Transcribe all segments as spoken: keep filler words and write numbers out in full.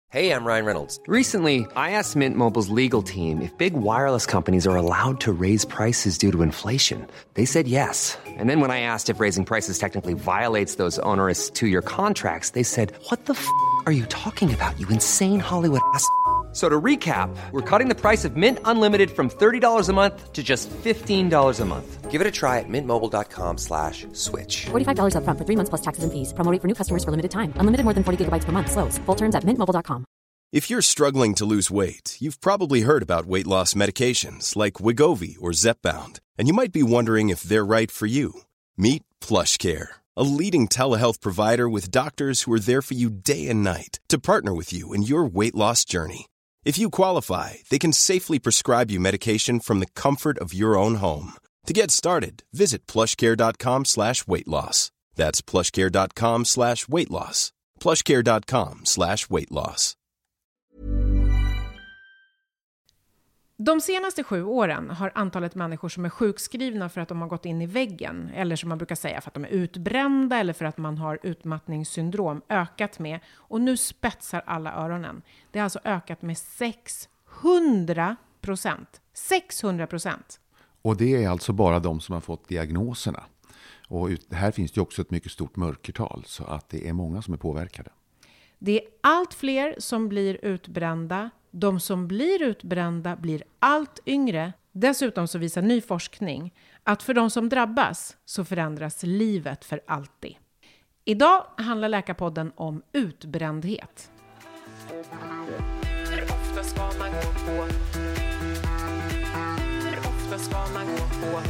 Hey, I'm Ryan Reynolds. Recently, I asked Mint Mobile's legal team if big wireless companies are allowed to raise prices due to inflation. They said yes. And then when I asked if raising prices technically violates those onerous two-year contracts, they said, "What the f*** are you talking about, you insane Hollywood ass?" So to recap, we're cutting the price of Mint Unlimited from thirty dollars a month to just fifteen dollars a month. Give it a try at mintmobile.com slash switch. forty-five dollars up front for three months plus taxes and fees. Promo rate for new customers for limited time. Unlimited more than forty gigabytes per month. Slows full terms at mint mobile dot com. If you're struggling to lose weight, you've probably heard about weight loss medications like Wegovy or Zepbound, and you might be wondering if they're right for you. Meet PlushCare, a leading telehealth provider with doctors who are there for you day and night to partner with you in your weight loss journey. If you qualify, they can safely prescribe you medication from the comfort of your own home. To get started, visit plushcare.com slash weight loss. That's plushcare.com slash weight loss. plushcare.com slash weight loss. De senaste sju åren har antalet människor som är sjukskrivna för att de har gått in i väggen, eller som man brukar säga för att de är utbrända eller för att man har utmattningssyndrom, ökat med. Och nu spetsar alla öronen. Det har alltså ökat med sexhundra procent. sexhundra procent! Och det är alltså bara de som har fått diagnoserna. Och ut, här finns det också ett mycket stort mörkertal, så att det är många som är påverkade. Det är allt fler som blir utbrända. De som blir utbrända blir allt yngre. Dessutom så visar ny forskning att för de som drabbas så förändras livet för alltid. Idag handlar Läkarpodden om utbrändhet. Hur ofta ska man gå på? Hur ofta ska man gå på?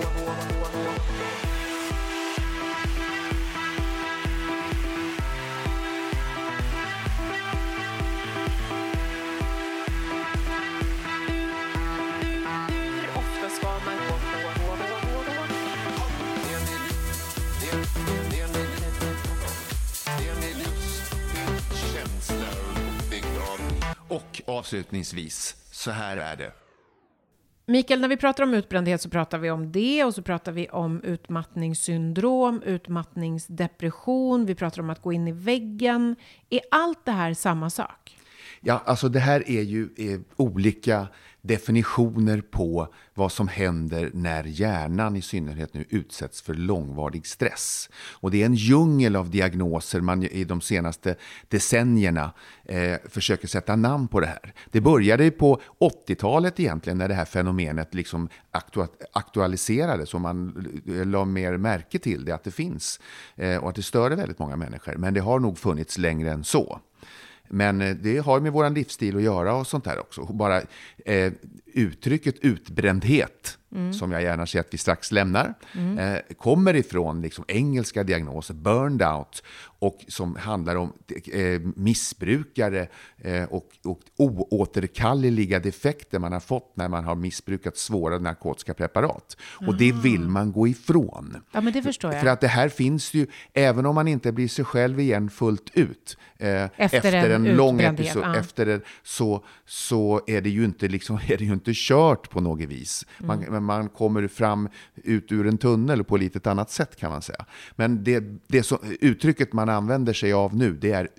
Och avslutningsvis, så här är det. Mikael, när vi pratar om utbrändhet så pratar vi om det, och så pratar vi om utmattningssyndrom, utmattningsdepression, vi pratar om att gå in i väggen. Är allt det här samma sak? Ja, alltså det här är ju är olika definitioner på vad som händer när hjärnan i synnerhet nu utsätts för långvarig stress. Och det är en djungel av diagnoser man i de senaste decennierna eh, försöker sätta namn på det här. Det började på åttiotalet egentligen när det här fenomenet liksom aktu- aktualiserades och man la mer märke till det, att det finns eh, och att det störde väldigt många människor. Men det har nog funnits längre än så. Men det har med vår livsstil att göra och sånt här också. Bara eh, uttrycket utbrändhet, mm. som jag gärna ser att vi strax lämnar, mm. eh, kommer ifrån liksom engelska diagnoser, burned out, och som handlar om eh, missbrukare eh, och, och oåterkalleliga defekter man har fått när man har missbrukat svåra narkotiska preparat. Mm. Och det vill man gå ifrån. Ja, men det förstår jag. För att det här finns ju, även om man inte blir sig själv igen fullt ut, eh, efter, efter en, en lång episod, ja. efter det, så, så är det ju inte liksom, är det ju inte kört på något vis. Man, mm. man kommer fram ut ur en tunnel på lite ett annat sätt, kan man säga. Men det, det så, uttrycket man använder sig av nu, det är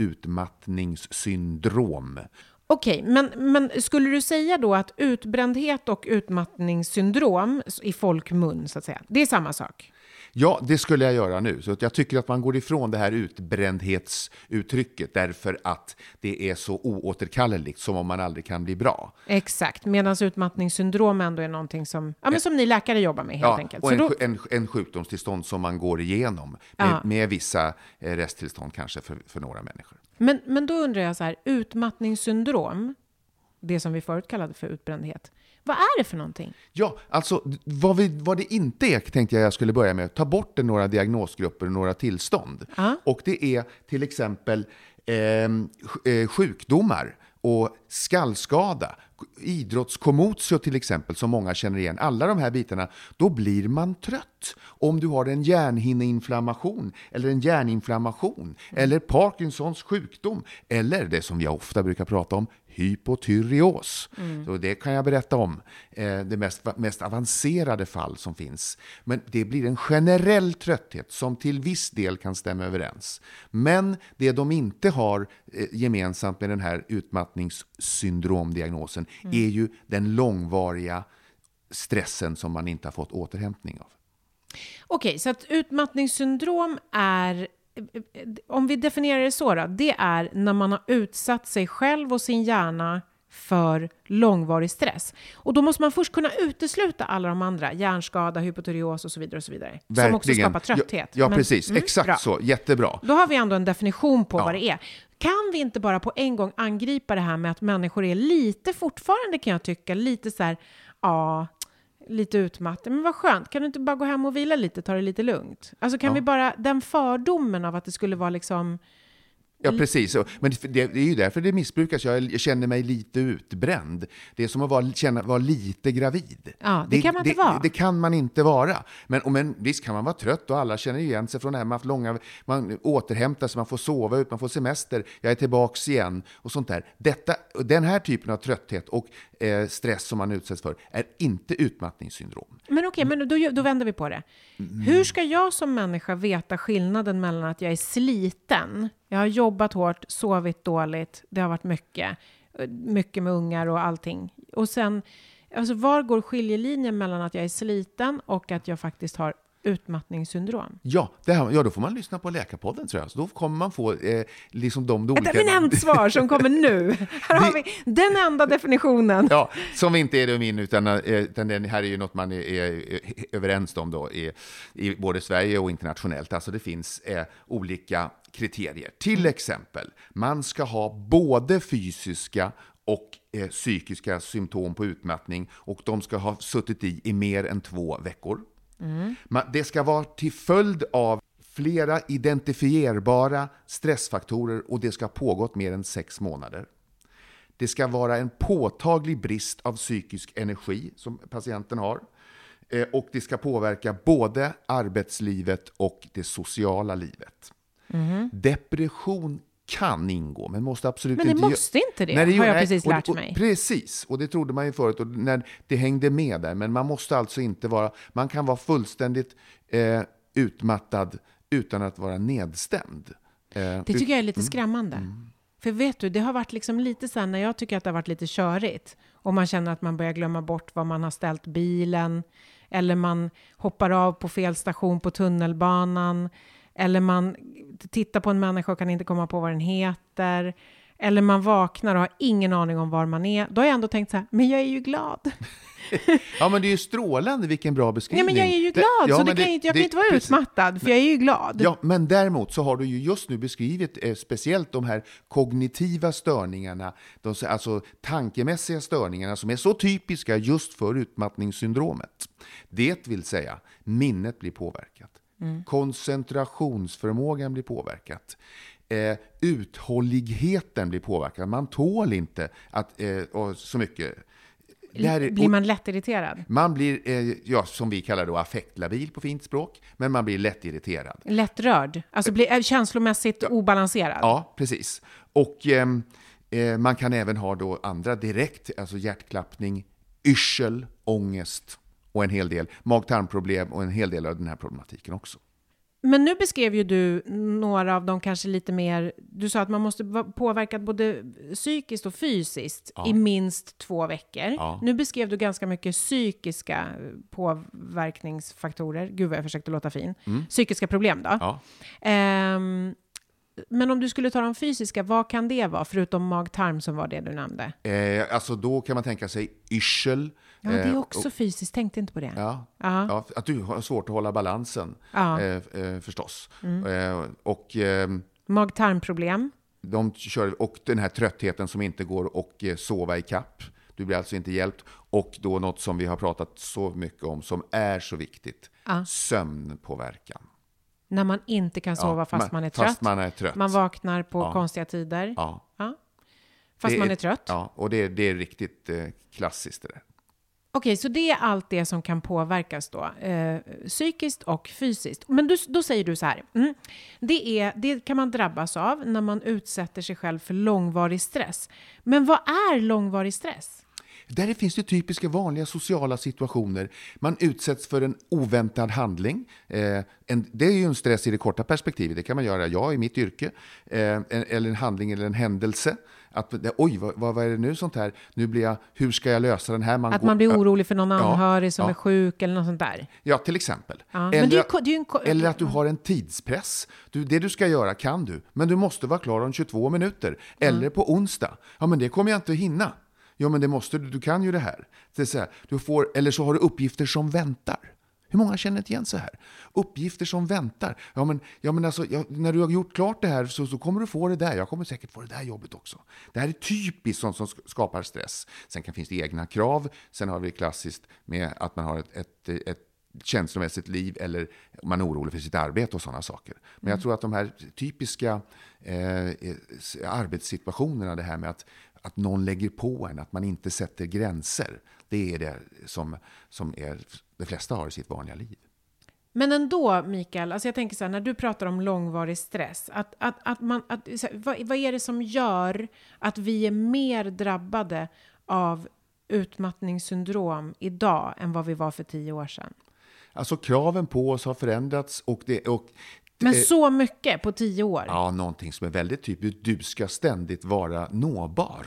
utmattningssyndrom. Okej, men, men skulle du säga då att utbrändhet och utmattningssyndrom i folkmun, så att säga, det är samma sak? Ja, det skulle jag göra nu. Så att jag tycker att man går ifrån det här utbrändhetsuttrycket därför att det är så oåterkalleligt, som om man aldrig kan bli bra. Exakt, medan utmattningssyndrom ändå är någonting som, ja, men som ni läkare jobbar med helt ja, enkelt. Och så en, då... en, en sjukdomstillstånd som man går igenom med, ja. med vissa resttillstånd kanske för, för några människor. Men, men då undrar jag så här, utmattningssyndrom, det som vi förut kallade för utbrändhet, vad är det för någonting? Ja, alltså vad, vi, vad det inte är, tänkte jag jag skulle börja med. Ta bort det, några diagnosgrupper och några tillstånd. Uh. Och det är till exempel eh, sjukdomar och skallskada, idrottskomotio till exempel, som många känner igen. Alla de här bitarna, då blir man trött. trött. Om du har en hjärnhinneinflammation eller en hjärninflammation mm. eller Parkinsons sjukdom eller det som jag ofta brukar prata om, hypotyreos. Mm. Så det kan jag berätta om. Eh, det mest, mest avancerade fall som finns. Men det blir en generell trötthet som till viss del kan stämma överens. Men det de inte har eh, gemensamt med den här utmattningssyndromdiagnosen mm. är ju den långvariga stressen som man inte har fått återhämtning av. Okej, så att utmattningssyndrom är, om vi definierar det så då, det är när man har utsatt sig själv och sin hjärna för långvarig stress. Och då måste man först kunna utesluta alla de andra, hjärnskada, hypotyreos och så vidare och så vidare. Verkligen. Som också skapar trötthet. Ja, ja Men, precis. Mm, Exakt bra. Så. Jättebra. Då har vi ändå en definition på ja. vad det är. Kan vi inte bara på en gång angripa det här med att människor är lite fortfarande, kan jag tycka, lite så här, ja, lite utmattade. Men vad skönt, kan du inte bara gå hem och vila lite, ta det lite lugnt? Alltså kan ja. vi bara, den fördomen av att det skulle vara liksom... Ja, precis. Men det, det är ju därför det missbrukas. Jag känner mig lite utbränd. Det är som att vara, känna, vara lite gravid. Ja, det, det kan man inte det, vara. Det, det kan man inte vara. Men, men visst kan man vara trött och alla känner igen sig från det här. Man, har långa, man återhämtar sig, man får sova ut, man får semester. Jag är tillbaks igen och sånt där. Detta, den här typen av trötthet och eh, stress som man utsätts för är inte utmattningssyndrom. Men okej, men då, då vänder vi på det. Mm. Hur ska jag som människa veta skillnaden mellan att jag är sliten, jag har jobbat hårt, sovit dåligt, det har varit mycket, mycket med ungar och allting. Och sen, alltså var går skiljelinjen mellan att jag är sliten och att jag faktiskt har utmattningssyndrom? Ja, det här, ja, då får man lyssna på Läkarpodden, tror jag. Så då kommer man få eh, liksom de, de olika... Ett eminent svar som kommer nu. Här har vi den enda definitionen. Ja, som inte är det min, utan, utan den här är ju något man är, är, är överens om då i, i både Sverige och internationellt. Alltså det finns eh, olika kriterier. Till exempel, man ska ha både fysiska och eh, psykiska symptom på utmattning och de ska ha suttit i i mer än två veckor. Mm. Det ska vara till följd av flera identifierbara stressfaktorer och det ska ha pågått mer än sex månader. Det ska vara en påtaglig brist av psykisk energi som patienten har. Och det ska påverka både arbetslivet och det sociala livet. Mm. Depression kan ingå, men måste absolut inte... Men det måste gö- inte det, Nej, det har jag nej, precis och, lärt och, mig. Precis, och det trodde man ju förut och när det hängde med där. Men man måste alltså inte vara... Man kan vara fullständigt eh, utmattad utan att vara nedstämd. Eh, det tycker ut- jag är lite mm. skrämmande. Mm. För vet du, det har varit liksom lite så här när jag tycker att det har varit lite körigt och man känner att man börjar glömma bort var man har ställt bilen eller man hoppar av på fel station på tunnelbanan. Eller man tittar på en människa och kan inte komma på vad den heter. Eller man vaknar och har ingen aning om var man är. Då har jag ändå tänkt så här, men jag är ju glad. Ja, men det är ju strålande, vilken bra beskrivning. Nej, men jag är ju glad, det, ja, så det kan det, inte, jag det, kan inte vara precis. utmattad, för jag är ju glad. Ja, men däremot så har du ju just nu beskrivit eh, speciellt de här kognitiva störningarna, de, alltså tankemässiga störningarna som är så typiska just för utmattningssyndromet. Det vill säga, minnet blir påverkat. Mm. Koncentrationsförmågan blir påverkat. Eh, uthålligheten blir påverkad. Man tål inte att, eh, och så mycket. Är, blir man lättirriterad? Man blir, eh, ja, som vi kallar då, affektlabil på fint språk. Men man blir lättirriterad. Lättrörd? Alltså blir är känslomässigt ja. obalanserad? Ja, precis. Och eh, eh, man kan även ha då andra direkt, alltså hjärtklappning, yrsel, ångest. Och en hel del mag-tarmproblem och en hel del av den här problematiken också. Men nu beskrev ju du några av dem kanske lite mer... Du sa att man måste vara påverkad både psykiskt och fysiskt ja. i minst två veckor. Ja. Nu beskrev du ganska mycket psykiska påverkningsfaktorer. Gud vad jag försökte låta fin. Mm. Psykiska problem då. Ja. Um, men om du skulle ta de fysiska, vad kan det vara? Förutom mag-tarm som var det du nämnde. Eh, alltså då kan man tänka sig yrsel. Ja, det är också och, fysiskt. Tänkte inte på det. Ja, ja, att du har svårt att hålla balansen, ja. eh, eh, förstås. Mm. Eh, och eh, mag-tarmproblem. De kör, och den här tröttheten som inte går att eh, sova i kapp. Du blir alltså inte hjälpt. Och då något som vi har pratat så mycket om som är så viktigt. Ja. Sömnpåverkan. När man inte kan sova ja, fast, man är fast man är trött. Man vaknar på ja. konstiga tider. Ja. Ja. Fast det man är, är trött. Ja, och det, det är riktigt eh, klassiskt det där. Okej, så det är allt det som kan påverkas då, eh, psykiskt och fysiskt. Men du, då säger du så här, mm, det, är, det kan man drabbas av när man utsätter sig själv för långvarig stress. Men vad är långvarig stress? Där finns det typiska vanliga sociala situationer. Man utsätts för en oväntad handling. Eh, en, det är ju en stress i det korta perspektivet. Det kan man göra, jag i mitt yrke. Eh, en, eller en handling eller en händelse. Att, oj, vad, vad är det nu sånt här? Nu blir jag, hur ska jag lösa den här? Man att går, man blir orolig för någon ja, anhörig som ja. är sjuk eller något sånt där. Ja, till exempel. Ja, eller, men det är ju, det är ju en, eller att du har en tidspress. Du, det du ska göra kan du, men du måste vara klar om tjugotvå minuter. Eller mm. på onsdag. Ja, men det kommer jag inte att hinna. Ja, men det måste du, du kan ju det här. Det är så här, du får, eller så har du uppgifter som väntar. Hur många känner inte igen så här? Uppgifter som väntar. Ja, men, ja, men alltså, ja, när du har gjort klart det här så, så kommer du få det där. Jag kommer säkert få det där jobbet också. Det här är typiskt sånt som skapar stress. Sen kan finnas det egna krav. Sen har vi klassiskt med att man har ett, ett, ett känslomässigt liv eller man är orolig för sitt arbete och sådana saker. Men jag tror att de här typiska eh, arbetssituationerna, det här med att att någon lägger på en, att man inte sätter gränser. Det är det som, som är, de flesta har i sitt vanliga liv. Men ändå, Mikael, alltså jag tänker så här, när du pratar om långvarig stress, att, att, att man, att, så här, vad, vad är det som gör att vi är mer drabbade av utmattningssyndrom idag än vad vi var för tio år sedan? Alltså kraven på oss har förändrats och det... Och Men så mycket på tio år? Ja, någonting som är väldigt typiskt. Du ska ständigt vara nåbar.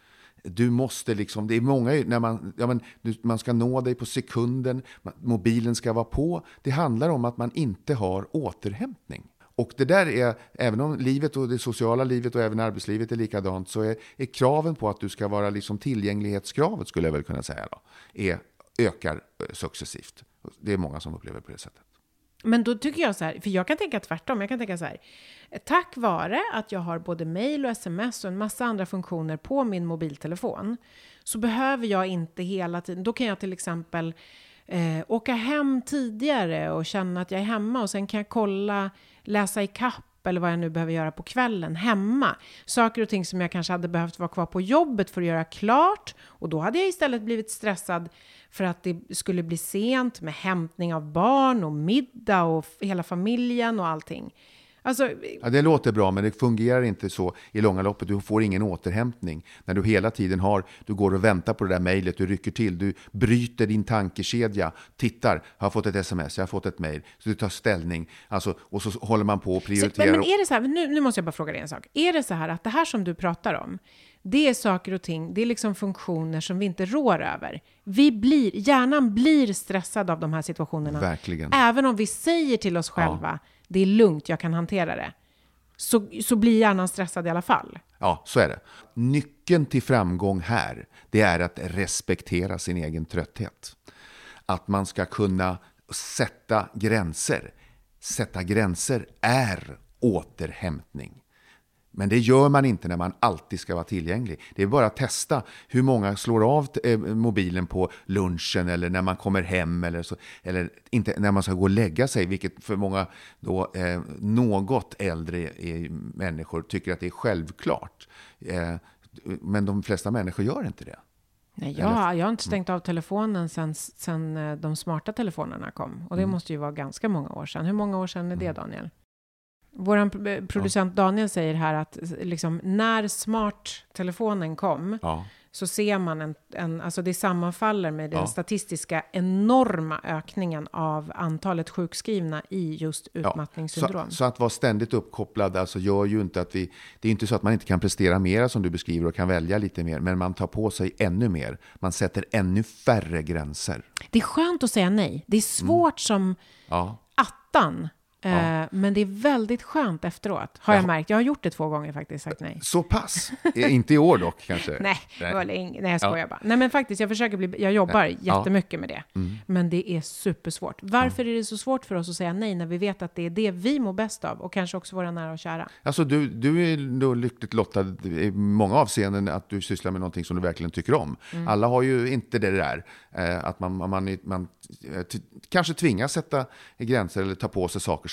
Du måste liksom, det är många, när man, ja men, du, man ska nå dig på sekunden, mobilen ska vara på. Det handlar om att man inte har återhämtning. Och det där är, även om livet och det sociala livet och även arbetslivet är likadant, så är, är kraven på att du ska vara liksom tillgänglighetskravet, skulle jag väl kunna säga då, är, ökar successivt. Det är många som upplever på det sättet. Men då tycker jag så här, för jag kan tänka tvärtom, jag kan tänka så här, tack vare att jag har både mejl och sms och en massa andra funktioner på min mobiltelefon, så behöver jag inte hela tiden, då kan jag till exempel eh, åka hem tidigare och känna att jag är hemma och sen kan jag kolla, läsa i kapp eller vad jag nu behöver göra på kvällen hemma. Saker och ting som jag kanske hade behövt vara kvar på jobbet för att göra klart. Och då hade jag istället blivit stressad för att det skulle bli sent med hämtning av barn och middag och hela familjen och allting. Alltså, ja, det låter bra, men det fungerar inte så i långa loppet. Du får ingen återhämtning. När du hela tiden har, du går och väntar på det där mejlet, du rycker till, du bryter din tankekedja, tittar, har fått ett sms, jag har fått ett mejl, så du tar ställning, alltså, och så håller man på och prioriterar. Så, men, men är det så här, nu, nu måste jag bara fråga dig en sak. Är det så här att det här som du pratar om, det är saker och ting, det är liksom funktioner som vi inte rår över. Vi blir, hjärnan blir stressad av de här situationerna. Verkligen. Även om vi säger till oss själva, ja, det är lugnt, jag kan hantera det. Så, så blir hjärnan stressad i alla fall. Ja, så är det. Nyckeln till framgång här, det är att respektera sin egen trötthet. Att man ska kunna sätta gränser. Sätta gränser är återhämtning. Men det gör man inte när man alltid ska vara tillgänglig. Det är bara att testa hur många slår av eh, mobilen på lunchen eller när man kommer hem eller, så, eller inte när man ska gå och lägga sig, vilket för många då, eh, något äldre eh, människor tycker att det är självklart. Eh, men de flesta människor gör inte det. Nej, jag, jag har inte stängt av telefonen sen, sen de smarta telefonerna kom. Och det mm. måste ju vara ganska många år sedan. Hur många år sedan är det, Daniel? Vår producent ja. Daniel säger här att liksom, när smarttelefonen kom ja. så ser man en, en, alltså det sammanfaller med den ja. statistiska enorma ökningen av antalet sjukskrivna i just utmattningssyndrom. Ja. Så, så att vara ständigt uppkopplad alltså gör ju inte att vi, det är inte så att man inte kan prestera mer som du beskriver och kan välja lite mer, men man tar på sig ännu mer. Man sätter ännu färre gränser. Det är skönt att säga nej. Det är svårt mm. som ja. attan. Ja. Men det är väldigt skönt efteråt, har jag, jag märkt. Jag har gjort det två gånger faktiskt, sagt nej. Så pass? Inte i år dock kanske? nej, nej. nej, jag skojar ja. bara. Nej, men faktiskt, jag försöker bli, jag jobbar ja. jättemycket med det. Mm. Men det är supersvårt. Varför mm. är det så svårt för oss att säga nej när vi vet att det är det vi mår bäst av och kanske också våra nära och kära? Alltså, du, du är då lyckligt lottad i många avseenden att du sysslar med någonting som du verkligen tycker om. Mm. Alla har ju inte det där att man, man, man, man kanske tvingas sätta gränser eller ta på sig saker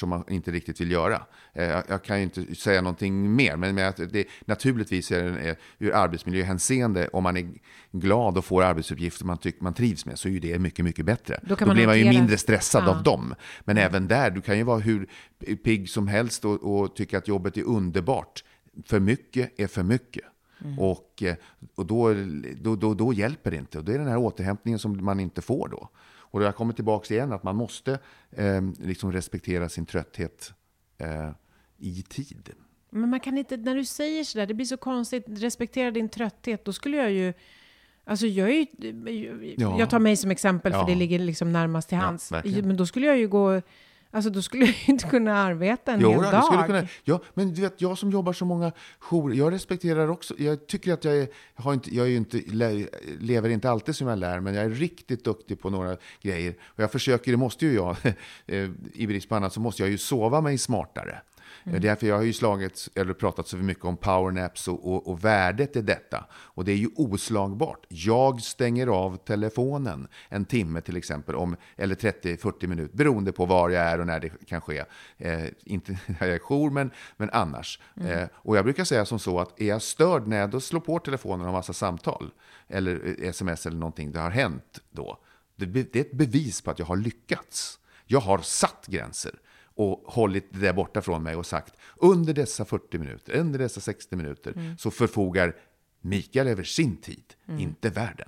som man inte riktigt vill göra. Eh, jag, jag kan ju inte säga någonting mer, men med att det, naturligtvis är det eh, ur arbetsmiljöhänseende, om man är glad och får arbetsuppgifter man tycker man trivs med, så är ju det mycket, mycket bättre. Då, Då man blir man ju mindre stressad ja. av dem. Men mm. även där, du kan ju vara hur pigg som helst och, och tycka att jobbet är underbart. För mycket är för mycket. Mm. Och, och då, då, då, då hjälper det inte. Och det är den här återhämtningen som man inte får då. Och då har jag kommit tillbaka igen att man måste eh, liksom respektera sin trötthet eh, i tid. Men man kan inte, när du säger sådär, det blir så konstigt, respektera din trötthet, då skulle jag ju, alltså jag är ju, ja. jag tar mig som exempel, ja. för det ligger liksom närmast till hands. Ja, men då skulle jag ju gå, alltså då skulle jag inte kunna arbeta en jo, hel dag. Skulle kunna, ja, men du vet, jag som jobbar så många jourer, jag respekterar också, jag tycker att jag är, jag har inte, jag är ju inte, lever inte alltid som jag lär, men jag är riktigt duktig på några grejer. Och jag försöker, det måste ju jag, i brist på annat så måste jag ju sova mig smartare. Mm. Därför jag har ju slagit, eller pratat så mycket om powernaps och, och, och värdet i detta. Och det är ju oslagbart. Jag stänger av telefonen en timme till exempel, om, eller trettio till fyrtio minuter, beroende på var jag är och när det kan ske. Eh, inte när jag är jour, men, men annars. Mm. Eh, och jag brukar säga som så att är jag störd när jag då slår på telefonen och har massa samtal, eller sms eller någonting, det har hänt då. Det, det är ett bevis på att jag har lyckats. Jag har satt gränser. Och hållit det där borta från mig och sagt, under dessa fyrtio minuter, under dessa sextio minuter, mm. så förfogar Mikael över sin tid, mm. inte världen.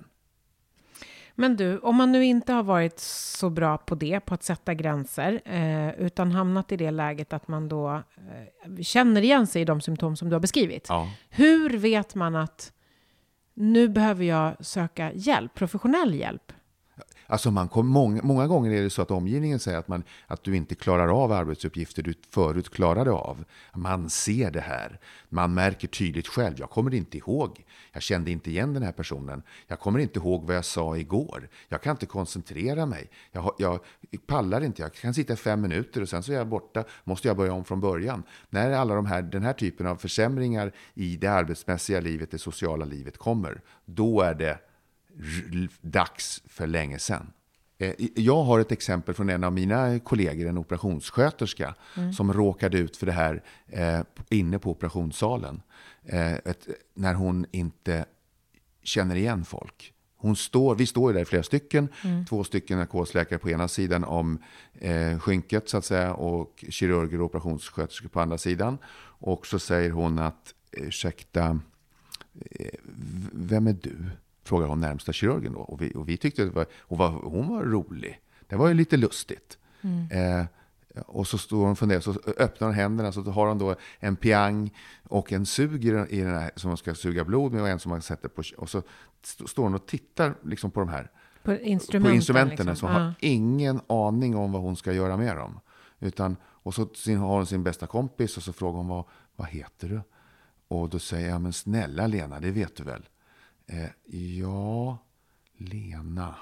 Men du, om man nu inte har varit så bra på det, på att sätta gränser, eh, utan hamnat i det läget att man då eh, känner igen sig i de symptom som du har beskrivit. Ja. Hur vet man att nu behöver jag söka hjälp, professionell hjälp? Alltså man kom, många, många gånger är det så att omgivningen säger att, man, att du inte klarar av arbetsuppgifter du förut klarade av. Man ser det här. Man märker tydligt själv. Jag kommer inte ihåg. Jag kände inte igen den här personen. Jag kommer inte ihåg vad jag sa igår. Jag kan inte koncentrera mig. Jag, jag pallar inte. Jag kan sitta fem minuter och sen så är jag borta. Måste jag börja om från början. När alla de här, den här typen av försämringar i det arbetsmässiga livet, det sociala livet kommer, då är det dags för länge sedan. Jag har ett exempel från en av mina kollegor, en operationssköterska, mm. som råkade ut för det här eh, inne på operationssalen. Eh, ett, när hon inte känner igen folk. Hon står, vi står där flera stycken, mm. två stycken narkosläkare på ena sidan om eh, skynket så att säga, och kirurger och operationssköterskor på andra sidan. Och så säger hon att, ursäkta, eh, vem är du? Frågar hon närmsta kirurgen då. Och vi, och vi tyckte att det var, och var, hon var rolig. Det var ju lite lustigt. Mm. Eh, och så står hon och funderar, så öppnar hon händerna, så har hon då en piang och en sug i den, i den här, som man ska suga blod med, och en som man sätter på, och så st- står hon och tittar liksom på de här på instrumenten, på instrumenten liksom. Så hon uh. har ingen aning om vad hon ska göra med dem. Utan, och så sin, har hon sin bästa kompis och så frågar hon, vad, vad heter du? Och då säger jag, men snälla Lena, det vet du väl? Eh, ja, Lena.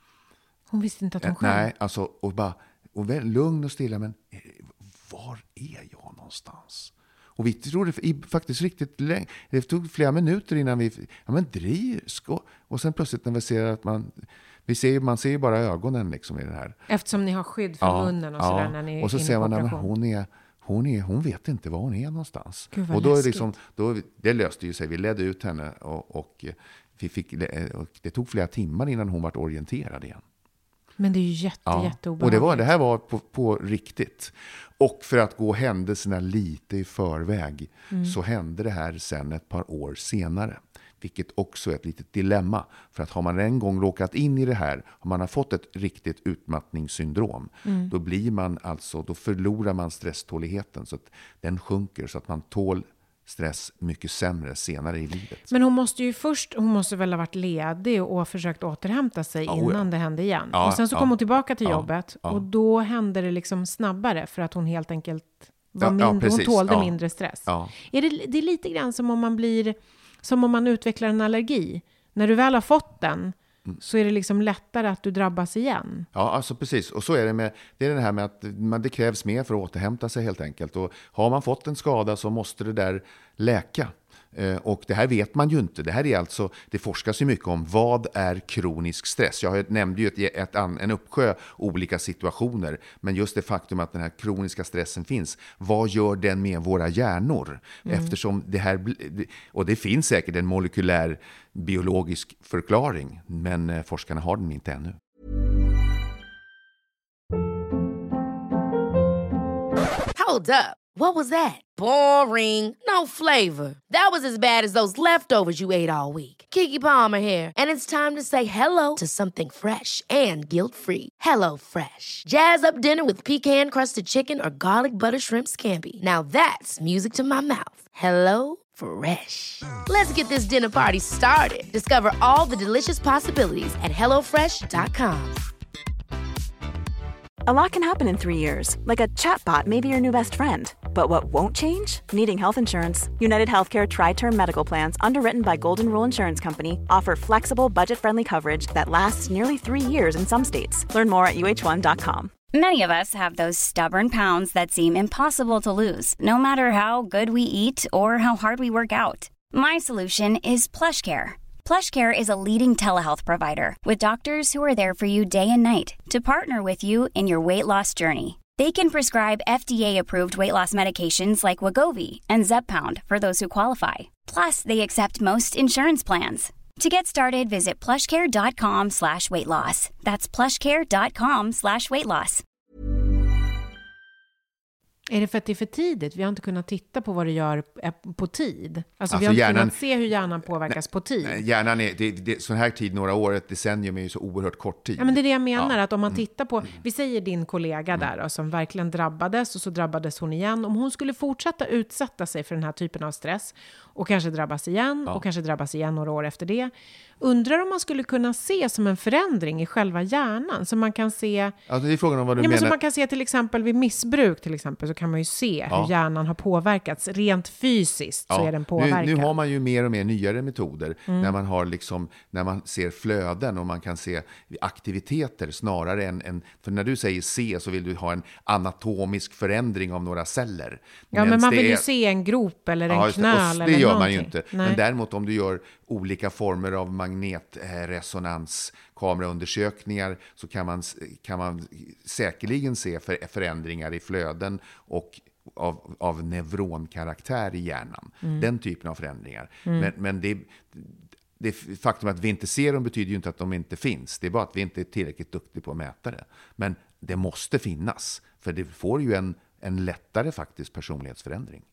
Hon visste inte att hon eh, själv... Nej, alltså, och bara, och väl, lugn och stilla, men eh, var är jag någonstans? Och vi trodde i, faktiskt riktigt länge, det tog flera minuter innan vi, ja men driv, sko. Och sen plötsligt när vi ser att man, vi ser, man ser ju bara ögonen liksom i den här. Eftersom ni har skydd för ja, munnen och ja, sådär när ni är och så inne ser på man att operation. hon är, hon är, hon vet inte var hon är någonstans. Gud, och då är liksom, då, det löste ju sig, vi ledde ut henne och, och vi fick, och det tog flera timmar innan hon var orienterad igen. Men det är ju jätte, ja. jätteobehagligt. Och det, var, det här var på, på riktigt. Och för att gå händelserna lite i förväg mm. så hände det här sen ett par år senare. Vilket också är ett litet dilemma. För att har man en gång råkat in i det här, har man har fått ett riktigt utmattningssyndrom, mm. då blir man alltså, då förlorar man stresståligheten så att den sjunker, så att man tål stress mycket sämre senare i livet. Men hon måste ju först, hon måste väl ha varit ledig och försökt återhämta sig ja, innan ja. det hände igen. Ja, och sen så ja, kom hon tillbaka till ja, jobbet ja. och då hände det liksom snabbare för att hon helt enkelt var ja, mindre, ja, hon tålde ja. mindre stress. Ja. Är det, det är lite grann som om man blir, som om man utvecklar en allergi. När du väl har fått den mm. så är det liksom lättare att du drabbas igen. Ja, alltså precis. Och så är det med, det är det här med att man, det krävs mer för att återhämta sig helt enkelt. Och har man fått en skada så måste det där läka. Och det här vet man ju inte. Det här är alltså, det forskas ju mycket om vad är kronisk stress. Jag nämnde ju ett, ett, en uppsjö olika situationer, men just det faktum att den här kroniska stressen finns, vad gör den med våra hjärnor? Mm. Eftersom det här, och det finns säkert en molekylär biologisk förklaring, men forskarna har den inte ännu. Hold up. What was that? Boring. No flavor. That was as bad as those leftovers you ate all week. Keke Palmer here, and it's time to say hello to something fresh and guilt-free. Hello Fresh. Jazz up dinner with pecan-crusted chicken or garlic butter shrimp scampi. Now that's music to my mouth. Hello Fresh. Let's get this dinner party started. Discover all the delicious possibilities at hello fresh dot com. A lot can happen in three years, like a chatbot may be your new best friend. But what won't change? Needing health insurance. United Healthcare Tri-Term Medical Plans, underwritten by Golden Rule Insurance Company, offer flexible, budget-friendly coverage that lasts nearly three years in some states. Learn more at U H one dot com. Many of us have those stubborn pounds that seem impossible to lose, no matter how good we eat or how hard we work out. My solution is PlushCare. PlushCare is a leading telehealth provider with doctors who are there for you day and night to partner with you in your weight loss journey. They can prescribe F D A-approved weight loss medications like Wegovy and Zepbound for those who qualify. Plus, they accept most insurance plans. To get started, visit plushcare.com slash weight loss. That's plushcare.com slash weight loss. Är det för att det är för tidigt? Vi har inte kunnat titta på vad det gör på tid. Alltså, alltså vi har inte hjärnan, kunnat se hur hjärnan påverkas nej, på tid. Hjärnan är, det, det, sån här tid, några år, ett decennium är ju så oerhört kort tid. Ja, men det är det jag menar, ja. Att om man tittar på, vi säger din kollega där då, som verkligen drabbades och så drabbades hon igen. Om hon skulle fortsätta utsätta sig för den här typen av stress och kanske drabbas igen ja. och kanske drabbas igen några år efter det. Undrar om man skulle kunna se som en förändring i själva hjärnan. Så man kan se... Alltså det är frågan om vad du ja, menar. Men så man kan se till exempel vid missbruk till exempel så kan man ju se ja. hur hjärnan har påverkats. Rent fysiskt ja. så är den påverkad. Nu, nu har man ju mer och mer nyare metoder mm. när man har liksom, när man ser flöden och man kan se aktiviteter snarare än, än... För när du säger se så vill du ha en anatomisk förändring av några celler. Ja, men man vill ju är... se en grop eller en ja, knöl det, eller gör någonting. Man ju inte. Nej. Men däremot om du gör olika former av magnetresonans kameraundersökningar så kan man, kan man säkerligen se för, förändringar i flöden och av, av neuronkaraktär i hjärnan. Mm. Den typen av förändringar. Mm. Men, men det, det faktum att vi inte ser dem betyder ju inte att de inte finns. Det är bara att vi inte är tillräckligt duktiga på att mäta det. Men det måste finnas. För det får ju en, en lättare faktiskt personlighetsförändring.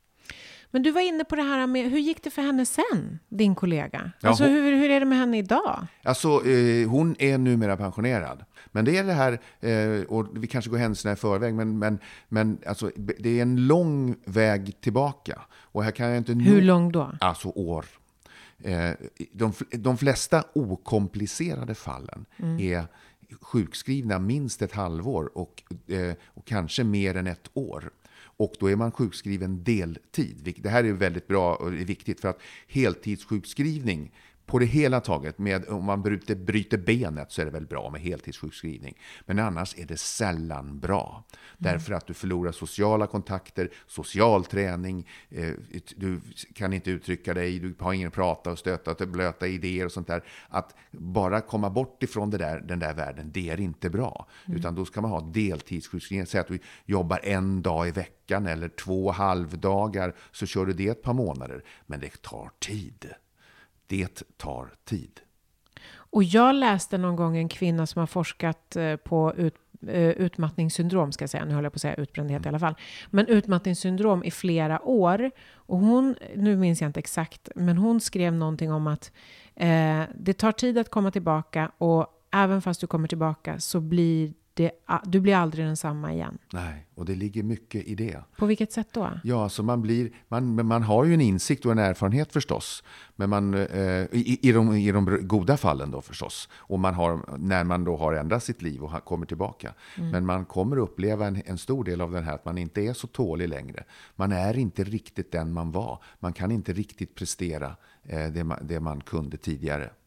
Men du var inne på det här med, hur gick det för henne sen, din kollega? Alltså ja, hon, hur, hur är det med henne idag? Alltså eh, hon är numera pensionerad. Men det är det här, eh, och vi kanske går händelserna i förväg, men, men, men alltså, det är en lång väg tillbaka. Och här kan jag inte hur no- lång då? Alltså år. Eh, de, de flesta okomplicerade fallen mm. är sjukskrivna minst ett halvår och, eh, och kanske mer än ett år. Och då är man sjukskriven deltid. Det här är väldigt bra och viktigt för att heltidssjukskrivning på det hela taget, med, om man bryter, bryter benet så är det väl bra med heltidssjukskrivning. Men annars är det sällan bra. Mm. Därför att du förlorar sociala kontakter, social träning, eh, du kan inte uttrycka dig, du har ingen att prata och stöta och blöta idéer och sånt där. Att bara komma bort ifrån det där, den där världen, det är inte bra. Mm. Utan då ska man ha deltidssjukskrivning. Säg att du jobbar en dag i veckan eller två halvdagar, så kör du det ett par månader. Men det tar tid. Det tar tid. Och jag läste någon gång en kvinna som har forskat på ut, utmattningssyndrom, ska jag säga. Nu håller jag på att säga utbrändhet mm. i alla fall. Men utmattningssyndrom i flera år. Och hon, nu minns jag inte exakt, men hon skrev någonting om att eh, det tar tid att komma tillbaka, och även fast du kommer tillbaka så blir det, du blir aldrig densamma igen. Nej, och det ligger mycket i det. På vilket sätt då? Ja, så man blir, man, man har ju en insikt och en erfarenhet förstås. Men man, eh, i, i, de, i de goda fallen då förstås. Och man har, när man då har ändrat sitt liv och kommer tillbaka. Mm. Men man kommer uppleva en, en stor del av den här, att man inte är så tålig längre. Man är inte riktigt den man var. Man kan inte riktigt prestera eh, det, man, det man kunde tidigare.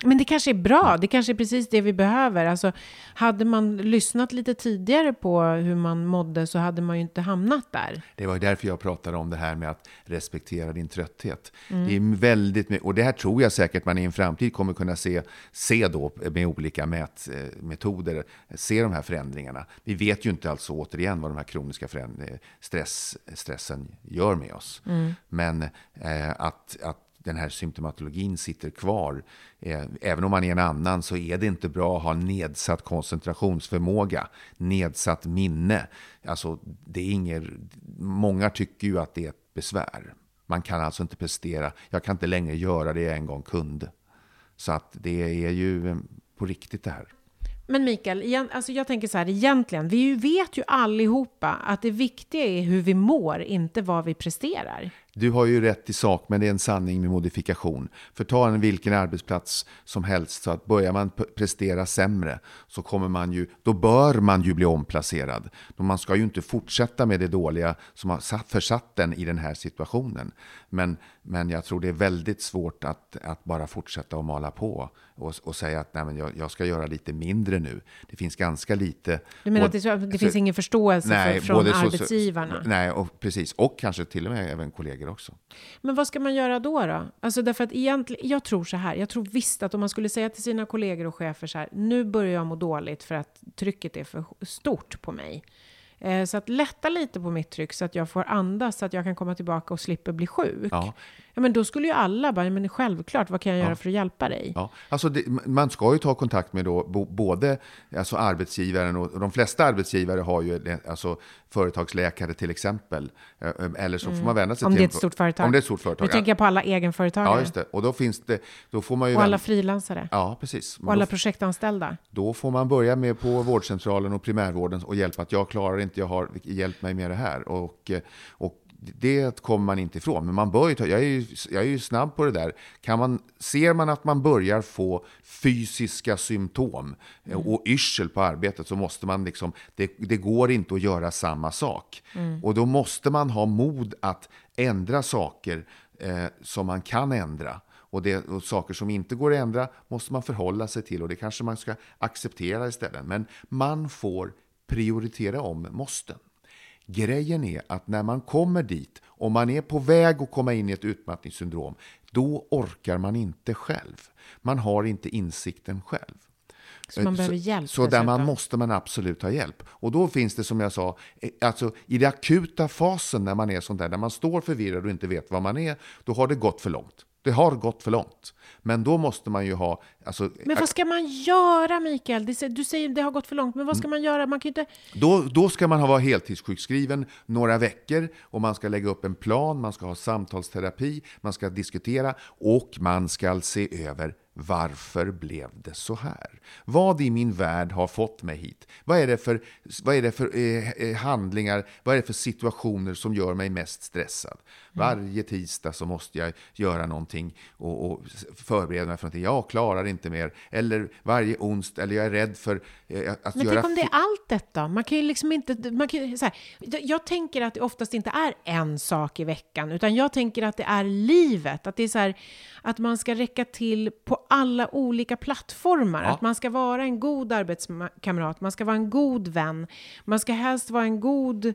Men det kanske är bra. Det kanske är precis det vi behöver. Alltså, hade man lyssnat lite tidigare på hur man mådde så hade man ju inte hamnat där. Det var därför jag pratade om det här med att respektera din trötthet. Mm. Det är väldigt mycket, och det här tror jag säkert man i en framtid kommer kunna se, se då med olika mätmetoder, se de här förändringarna. Vi vet ju inte alltså återigen vad de här kroniska stress, stressen gör med oss. Mm. Men eh, att, att den här symptomatologin sitter kvar. Eh, även om man är en annan så är det inte bra att ha nedsatt koncentrationsförmåga, nedsatt minne. Alltså, det är inget, många tycker ju att det är ett besvär. Man kan alltså inte prestera. Jag kan inte längre göra det jag en gång kunde. Så att det är ju på riktigt det här. Men Mikael, igen, alltså jag tänker så här, egentligen, vi ju vet ju allihopa att det viktiga är hur vi mår, inte vad vi presterar. Du har ju rätt i sak, men det är en sanning med modifikation. För ta en vilken arbetsplats som helst, så att börjar man prestera sämre så kommer man ju, då bör man ju bli omplacerad. Då man ska ju inte fortsätta med det dåliga som har försatt den i den här situationen. Men, men jag tror det är väldigt svårt att, att bara fortsätta och mala på och, och säga att nej, men jag, jag ska göra lite mindre nu. Det finns ganska lite... Du menar och, att det, det finns ingen förståelse nej, för, från arbetsgivarna? Så, nej, och precis. Och kanske till och med även kollegor också. Men vad ska man göra då då? Alltså därför att egentligen, jag tror så här, jag tror visst att om man skulle säga till sina kollegor och chefer så här, nu börjar jag må dåligt för att trycket är för stort på mig. Eh, så att lätta lite på mitt tryck så att jag får andas, så att jag kan komma tillbaka och slipper bli sjuk. Ja. Ja, men då skulle ju alla bara, men självklart, vad kan jag ja. göra för att hjälpa dig? Ja. Alltså det, man ska ju ta kontakt med då, bo, både alltså arbetsgivaren och, och de flesta arbetsgivare har ju alltså företagsläkare till exempel. Eller så mm. får man vända sig om till... Det är ett stort företag. Om det är ett stort företag. Nu tänker jag på alla egenföretagare. Ja, just det. Och då finns det... Då får man ju och alla frilansare. Ja, precis. Och alla projektanställda. Då får man börja med på vårdcentralen och primärvården och hjälpa att jag klarar inte, jag har hjälpt mig med det här. Och, och det kommer man inte ifrån. Men man bör ju ta, jag är ju, jag är ju snabb på det där. Kan man, ser man att man börjar få fysiska symptom mm. och yrsel på arbetet, så måste man liksom, det, det går inte att göra samma sak. Mm. Och då måste man ha mod att ändra saker eh, som man kan ändra. Och, det, och saker som inte går att ändra måste man förhålla sig till. Och det kanske man ska acceptera istället. Men man får prioritera om måsten. Grejen är att när man kommer dit, om man är på väg att komma in i ett utmattningssyndrom, då orkar man inte själv. Man har inte insikten själv. Så man behöver hjälp. Så där man måste man absolut ha hjälp. Och då finns det, som jag sa, alltså i den akuta fasen när man är sånt där, när man står förvirrad och inte vet vad man är, då har det gått för långt. Det har gått för långt. Men då måste man ju ha... Alltså, men vad ska man göra, Mikael? Du säger att det har gått för långt, men vad ska man göra? Man kan inte... då, då ska man ha varit heltidssjukskriven några veckor och man ska lägga upp en plan, man ska ha samtalsterapi, man ska diskutera och man ska se över varför blev det så här? Vad i min värld har fått mig hit? Vad är det för, vad är det för eh, handlingar, vad är det för situationer som gör mig mest stressad? Mm. Varje tisdag så måste jag göra någonting och, och förbereda mig för någonting. Jag klarar inte mer. Eller varje onsdag, eller jag är rädd för eh, att Men göra... Men tänk om det är allt detta. Man kan ju liksom inte... Man kan, så här, jag tänker att det oftast inte är en sak i veckan, utan jag tänker att det är livet. Att det är så här, att man ska räcka till på alla olika plattformar. Ja. Att man ska vara en god arbetskamrat, man ska vara en god vän, man ska helst vara en god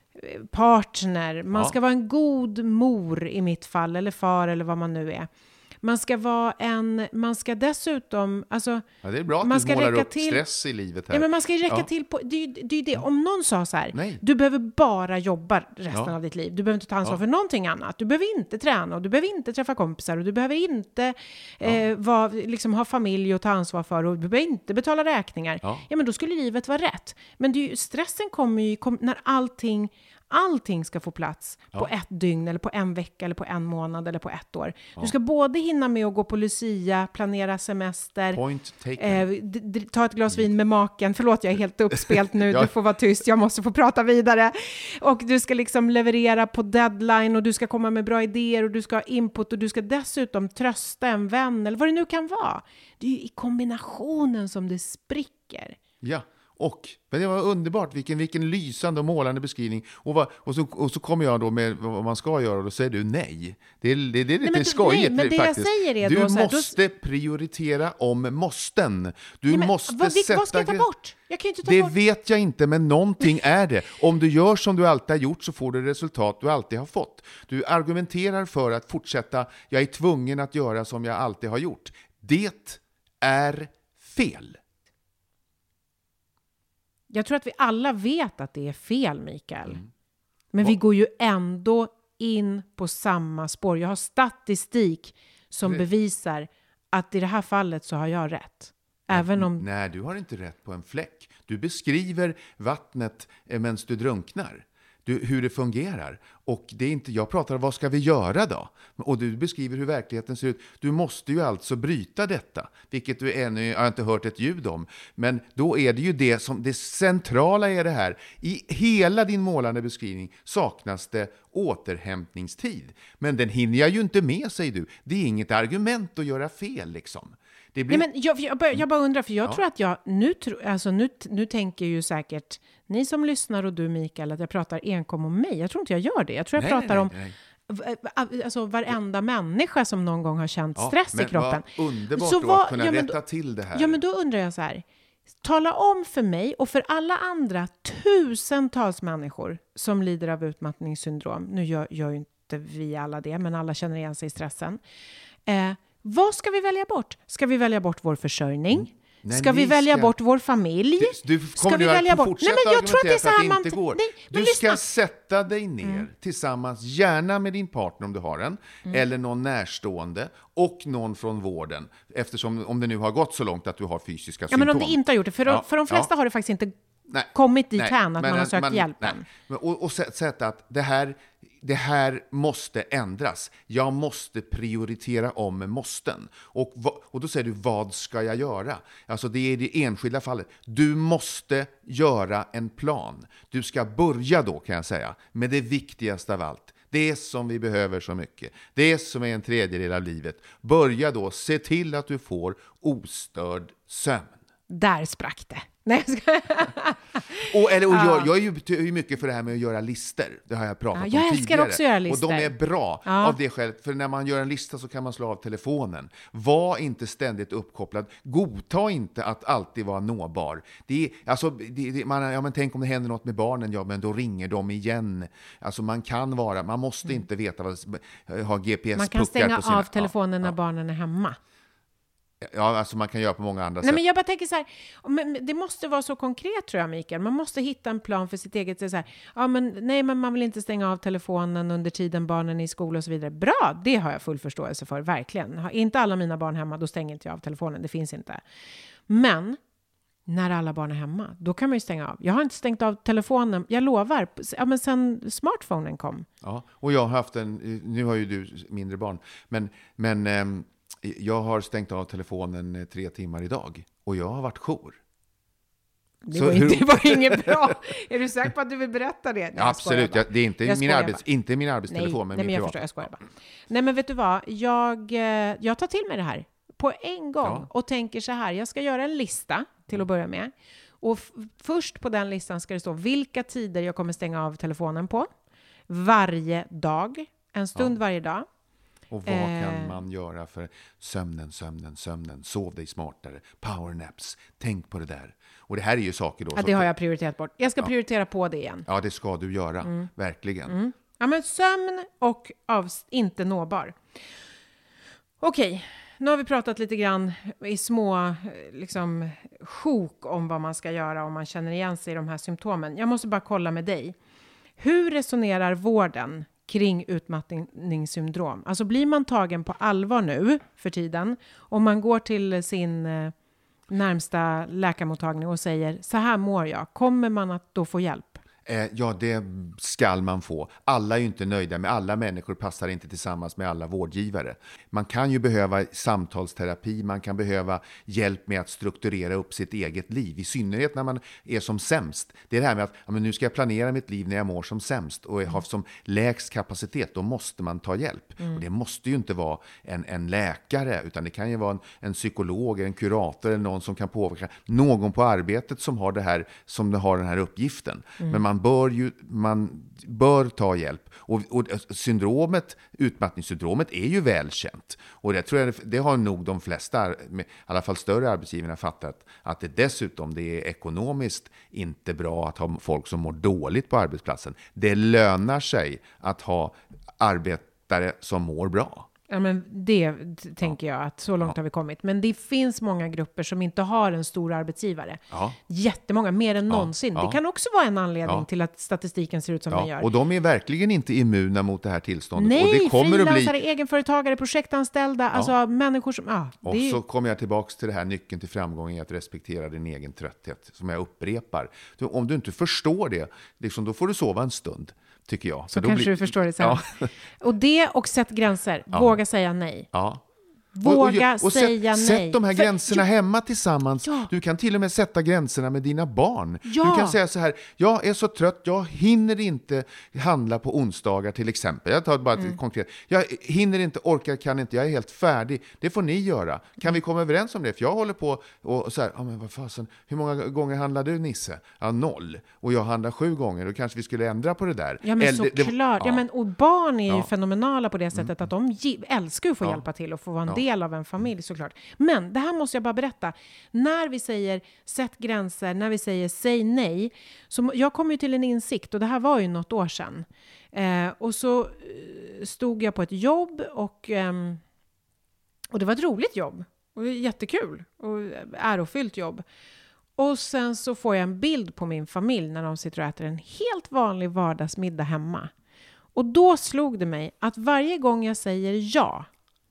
partner, man ja. ska vara en god mor i mitt fall, eller far eller vad man nu är. Man ska vara en, man ska dessutom, alltså... Ja, det är bra att man du målar upp till, stress i livet här. Ja, men man ska ju räcka ja. till på, det är ju det. Om någon sa så här, Nej. du behöver bara jobba resten ja. av ditt liv. Du behöver inte ta ansvar ja. för någonting annat. Du behöver inte träna och du behöver inte träffa kompisar och du behöver inte ja. eh, vara, liksom, ha familj och ta ansvar för och du behöver inte betala räkningar. Ja, ja men då skulle livet vara rätt. Men det är ju, stressen kommer ju kom, när allting... Allting ska få plats ja. på ett dygn eller på en vecka eller på en månad eller på ett år. Ja. Du ska både hinna med att gå på Lucia, planera semester, Point eh, d- d- ta ett glas vin med maken. Förlåt, jag är helt uppspelt nu. ja. Du får vara tyst, jag måste få prata vidare. Och du ska liksom leverera på deadline och du ska komma med bra idéer och du ska ha input och du ska dessutom trösta en vän eller vad det nu kan vara. Det är ju i kombinationen som det spricker. Ja. Och men det var underbart, vilken, vilken lysande och målande beskrivning. Och, vad, och, så, och så kommer jag då med vad man ska göra och då säger du nej. Det är, det, det är lite nej, skojigt nej, men det faktiskt. Jag säger är du då, så här, måste då... prioritera om måsten. Du nej, men, måste vad, sätta... Vad ska jag ta bort? Jag kan ju inte ta det bort. vet jag inte, men någonting är det. Om du gör som du alltid har gjort så får du resultat du alltid har fått. Du argumenterar för att fortsätta, jag är tvungen att göra som jag alltid har gjort. Det är fel. Jag tror att vi alla vet att det är fel, Mikael. Mm. Men Va? vi går ju ändå in på samma spår. Jag har statistik som det... bevisar att i det här fallet så har jag rätt. Även om... Nej, du har inte rätt på en fläck. Du beskriver vattnet medan du drunknar. Du, hur det fungerar. Och det är inte, jag pratar om vad ska vi göra då? Och du beskriver hur verkligheten ser ut. Du måste ju alltså bryta detta. Vilket du ännu har inte hört ett ljud om. Men då är det ju det som, det centrala är det här. I hela din målande beskrivning saknas det återhämtningstid. Men den hinner jag ju inte med, säger du. Det är inget argument att göra fel liksom. Det blir... Nej, men jag, jag, bara, jag bara undrar, för jag ja. tror att jag, nu, alltså, nu, nu tänker ju säkert ni som lyssnar och du Mikael att jag pratar enkom om mig. Jag tror inte jag gör det. Jag tror jag nej, pratar nej, nej, om alltså, varenda ja. människa som någon gång har känt ja, stress i kroppen. Vad underbart så då vad, att kunna ja, men, rätta till det här. Ja, men då undrar jag så här. Tala om för mig och för alla andra tusentals människor som lider av utmattningssyndrom. Nu gör, gör ju inte vi alla det, men alla känner igen sig i stressen. Eh, Vad ska vi välja bort? Ska vi välja bort vår försörjning? Mm. Nej, ska vi välja ska... bort vår familj? Du, du ska vi välja bort? Nej, men jag tror att det är så här man... Inte går. Nej, du lyssna. ska sätta dig ner mm. tillsammans, gärna med din partner om du har en, mm. eller någon närstående och någon från vården. Eftersom om det nu har gått så långt att du har fysiska ja, symptom. Men om det inte har gjort det, för, ja. för de flesta ja. har det faktiskt inte nej. kommit dit hän att men, man har sökt man, hjälpen. Nej. Och, och sätta att det här... Det här måste ändras. Jag måste prioritera om måsten. Och, va, och då säger du, vad ska jag göra? Alltså det är det enskilda fallet. Du måste göra en plan. Du ska börja då, kan jag säga, med det viktigaste av allt. Det som vi behöver så mycket. Det som är en tredjedel av livet. Börja då, se till att du får ostörd sömn. Där sprack det. Nej, jag ska... och, eller, och jag, jag är ju mycket för det här med att göra listor. Det har jag pratat ja, jag om tidigare. Jag älskar också att göra listor. Och de är bra ja. av det skälet. För när man gör en lista så kan man slå av telefonen. Var inte ständigt uppkopplad. Godta inte att alltid vara nåbar. Det är, alltså, det, det, man, ja, men tänk om det händer något med barnen. Ja, men då ringer de igen. Alltså man kan vara, man måste mm. inte veta vad, ha G P S-puckar. Man kan stänga på sina, av telefonen ja, när ja. barnen är hemma. Ja, alltså man kan göra på många andra Nej, sätt. Men jag bara tänker så här, men det måste vara så konkret tror jag, Mikael. Man måste hitta en plan för sitt eget. Så här, ja, men, nej, men man vill inte stänga av telefonen under tiden barnen är i skolan och så vidare. Bra, det har jag full förståelse för, verkligen. Har inte alla mina barn hemma, då stänger inte jag av telefonen. Det finns inte. Men när alla barn är hemma, då kan man ju stänga av. Jag har inte stängt av telefonen, jag lovar. Ja, men sen smartphonen kom. Ja, och jag har haft en, nu har ju du mindre barn, men... men ähm, jag har stängt av telefonen tre timmar idag. Och jag har varit jour. Det var, inte, det var inget bra. Är du säker på att du vill berätta det? Nej, ja, absolut. Jag, det är inte min, arbets, inte min arbetstelefon. Nej, men, nej, men jag förstår. Jag skojar bara. Nej, men vet du vad? Jag, jag tar till mig det här på en gång. Ja. Och tänker så här. Jag ska göra en lista till att börja med. Och f- först på den listan ska det stå vilka tider jag kommer stänga av telefonen på. Varje dag. En stund ja. varje dag. Och vad eh. kan man göra för sömnen, sömnen, sömnen, sov dig smartare, powernaps, tänk på det där. Och det här är ju saker då. Ja, det har jag prioriterat bort. Jag ska ja. prioritera på det igen. Ja, det ska du göra, mm. verkligen. Mm. Ja, men sömn och av, inte nåbar. Okej, nu har vi pratat lite grann i små liksom, sjok om vad man ska göra om man känner igen sig i de här symptomen. Jag måste bara kolla med dig. Hur resonerar vården kring utmattningssyndrom? Alltså blir man tagen på allvar nu för tiden om man går till sin eh, närmsta läkarmottagning och säger så här mår jag, kommer man att då få hjälp? Eh, ja, det ska man få. Alla är ju inte nöjda med alla människor, passar inte tillsammans med alla vårdgivare. Man kan ju behöva samtalsterapi, man kan behöva hjälp med att strukturera upp sitt eget liv. I synnerhet när man är som sämst. Det är det här med att ja, men nu ska jag planera mitt liv när jag mår som sämst och har som lägst kapacitet. Då måste man ta hjälp. Mm. Och det måste ju inte vara en, en läkare, utan det kan ju vara en, en psykolog, en kurator eller någon som kan påverka. Någon på arbetet som har, det här, som har den här uppgiften. Mm. Men man bör ju man bör ta hjälp. Och, och syndromet, utmattningssyndromet är ju välkänt. Och det tror jag det har nog de flesta, i alla fall större arbetsgivarna, fattat att det dessutom det är ekonomiskt inte bra att ha folk som mår dåligt på arbetsplatsen. Det lönar sig att ha arbetare som mår bra. Ja, men det tänker jag att så långt ja. har vi kommit. Men det finns många grupper som inte har en stor arbetsgivare. Ja. Jättemånga, mer än ja. någonsin. Ja. Det kan också vara en anledning ja. till att statistiken ser ut som ja. den gör. Och de är verkligen inte immuna mot det här tillståndet. Nej, och det kommer frilansare, att bli... egenföretagare, projektanställda, ja. alltså människor som... Ja, och så ju... kommer jag tillbaka till det här nyckeln till framgång i att respektera din egen trötthet, som jag upprepar. Om du inte förstår det, liksom, då får du sova en stund. Tycker jag. Så kanske blir... du förstår det sen. Ja. Och det och sätt gränser. Ja. Våga säga nej. Ja. Våga och, och, och säga sätt, nej. Sätt de här gränserna För, hemma tillsammans. Ja. Du kan till och med sätta gränserna med dina barn. Ja. Du kan säga så här, jag är så trött, jag hinner inte handla på onsdagar till exempel. Jag tar bara ett mm. konkret. Jag hinner inte, orkar, kan inte, jag är helt färdig. Det får ni göra. Kan mm. vi komma överens om det? För jag håller på och så här, ja men vad fasen, hur många gånger handlar du, Nisse? Ja, noll. Och jag handlar sju gånger, då kanske vi skulle ändra på det där. Ja men Eller, såklart. Ja. Ja, men, och barn är ja. ju fenomenala på det sättet mm. att de ge- älskar att få ja. hjälpa till och få vara en ja. del av en familj såklart. Men det här måste jag bara berätta. När vi säger sätt gränser, när vi säger säg nej, så jag kom ju till en insikt, och det här var ju något år sedan. Eh, och så stod jag på ett jobb och, ehm, och det var ett roligt jobb. Och jättekul och ärofyllt jobb. Och sen så får jag en bild på min familj när de sitter och äter en helt vanlig vardagsmiddag hemma. Och då slog det mig att varje gång jag säger ja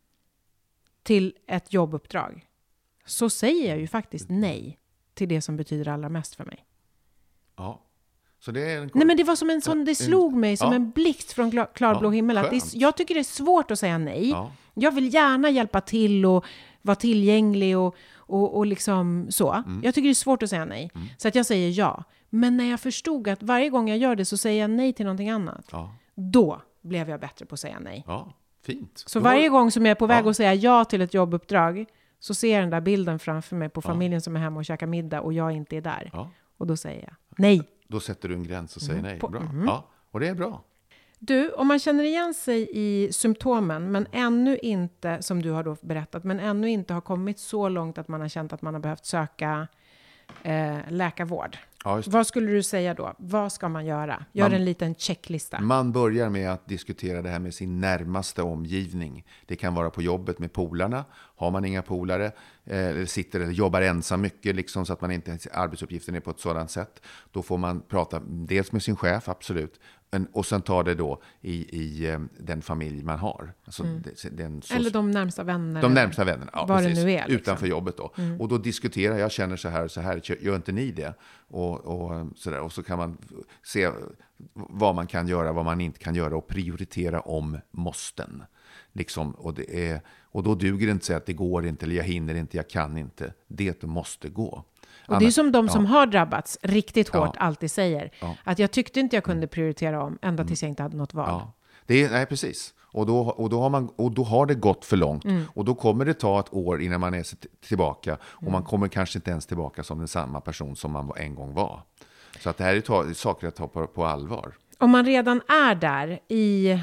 till ett jobbuppdrag, så säger jag ju faktiskt nej till det som betyder allra mest för mig. Ja. Så det är en... Nej, men det var som en sån, det slog mig som ja. en blixt från klarblå ja, himmel. Att det är, jag tycker det är svårt att säga nej. Ja. Jag vill gärna hjälpa till och vara tillgänglig och, och, och liksom så. Mm. Jag tycker det är svårt att säga nej. Mm. Så att jag säger ja. Men när jag förstod att varje gång jag gör det så säger jag nej till någonting annat. Ja. Då blev jag bättre på att säga nej. Ja, fint. Så då... varje gång som jag är på väg ja. att säga ja till ett jobbuppdrag, så ser jag den där bilden framför mig på familjen ja. som är hemma och käkar middag och jag inte är där. Ja. Och då säger jag nej. Då sätter du en gräns och säger mm. nej. Bra. Mm. Ja, och det är bra. Du, om man känner igen sig i symptomen, men ännu inte, som du har då berättat, men ännu inte har kommit så långt att man har känt att man har behövt söka eh, läkarvård. Ja, vad skulle du säga då? Vad ska man göra? Gör man, en liten checklista. Man börjar med att diskutera det här med sin närmaste omgivning. Det kan vara på jobbet med polarna. Har man inga polare, eh, sitter eller jobbar ensam mycket, liksom, så att man inte, arbetsuppgiften är på ett sådant sätt. Då får man prata dels med sin chef, absolut. En, och sen tar det då i, i eh, den familj man har. Alltså, mm. den, den, så, eller de närmsta vännerna. De närmsta vännerna, ja, vad precis. Det nu är, liksom. Utanför jobbet då. Mm. Och då diskuterar, jag känner så här, så här, gör inte ni det? Och, och, så där. Och så kan man se vad man kan göra, vad man inte kan göra och prioritera om måsten. Liksom, och, det är, och då duger det inte att säga att det går inte, eller jag hinner inte, jag kan inte. Det måste gå. Och det är som de som ja. har drabbats riktigt hårt ja. alltid säger. Ja. Att jag tyckte inte jag kunde prioritera om ända tills jag inte hade något val. Ja. Det är, nej, precis. Och då, och, då har man, och då har det gått för långt. Mm. Och då kommer det ta ett år innan man är tillbaka. Och mm. man kommer kanske inte ens tillbaka som den samma person som man en gång var. Så att det här är ta, saker att ta på, på allvar. Om man redan är där i...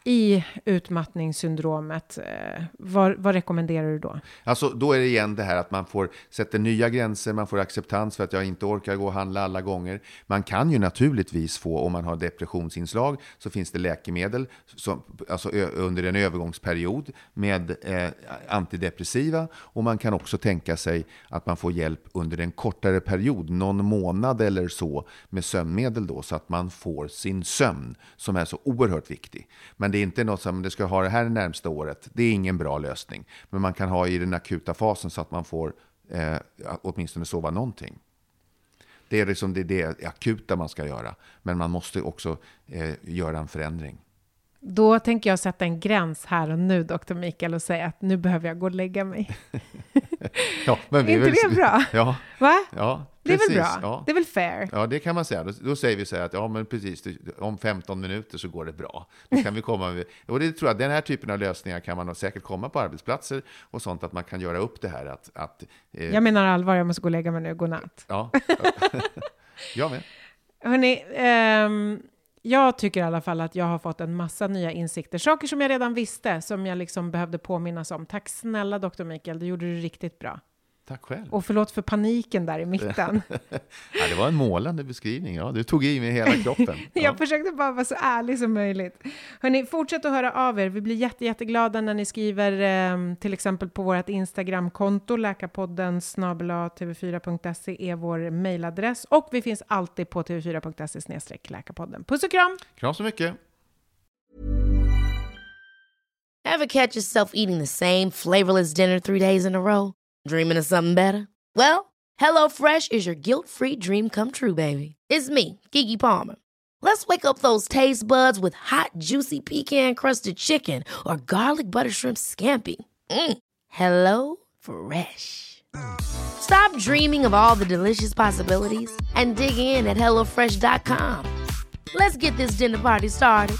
i utmattningssyndromet, vad, vad rekommenderar du då? Alltså då är det igen det här att man får sätta nya gränser, man får acceptans för att jag inte orkar gå och handla alla gånger. Man kan ju naturligtvis få, om man har depressionsinslag, så finns det läkemedel som, alltså ö, under en övergångsperiod med eh, antidepressiva, och man kan också tänka sig att man får hjälp under en kortare period, någon månad eller så, med sömnmedel då, så att man får sin sömn som är så oerhört viktig. Men det är inte något som det ska ha det här närmsta året. Det är ingen bra lösning. Men man kan ha i den akuta fasen så att man får eh, åtminstone sova någonting. Det är liksom det, det akuta man ska göra. Men man måste också eh, göra en förändring. Då tänker jag sätta en gräns här och nu, doktor Mikael, och säga att nu behöver jag gå och lägga mig. Ja, men vi är inte väl... det bra? Ja. Va? Ja, det är precis. väl bra? Ja. Det är väl fair? Ja, det kan man säga. Då, då säger vi så här att ja, men precis, om femton minuter så går det bra. Då kan vi komma med, och det tror jag, den här typen av lösningar kan man nog säkert komma på arbetsplatser och sånt, att man kan göra upp det här. Att, att, eh... Jag menar allvar, jag måste gå och lägga mig nu. Godnatt. Ja, jag med. Hörrni, ehm... jag tycker i alla fall att jag har fått en massa nya insikter. Saker som jag redan visste, som jag liksom behövde påminnas om. Tack snälla doktor Mikael, det gjorde du riktigt bra. Tack själv. Och förlåt för paniken där i mitten. Ja, det var en målande beskrivning. Ja, du tog i med hela kroppen. Ja. Jag försökte bara vara så ärlig som möjligt. Hörrni, fortsätt att höra av er. Vi blir jätte, jätteglada när ni skriver eh, till exempel på vårt Instagramkonto. Läkarpodden snabel-a t v fyra punkt se är vår mejladress. Och vi finns alltid på t v fyra punkt se snedstreck läkarpodden. Puss och kram! Kram så mycket! Ever catch yourself eating the same flavorless dinner three days in a row? Dreaming of something better? Well, HelloFresh is your guilt-free dream come true, baby. It's me, Keke Palmer. Let's wake up those taste buds with hot, juicy pecan-crusted chicken or garlic butter shrimp scampi. Mm. Hello Fresh. Stop dreaming of all the delicious possibilities and dig in at hello fresh dot com. Let's get this dinner party started.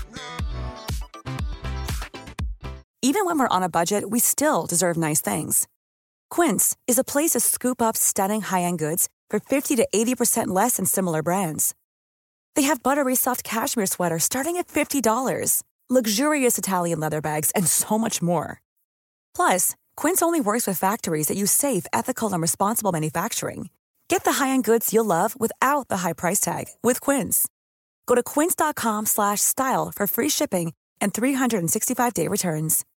Even when we're on a budget, we still deserve nice things. Quince is a place to scoop up stunning high-end goods for fifty to eighty percent less than similar brands. They have buttery soft cashmere sweaters starting at fifty dollars, luxurious Italian leather bags, and so much more. Plus, Quince only works with factories that use safe, ethical, and responsible manufacturing. Get the high-end goods you'll love without the high price tag with Quince. Go to quince dot com slash style for free shipping and three sixty-five day returns.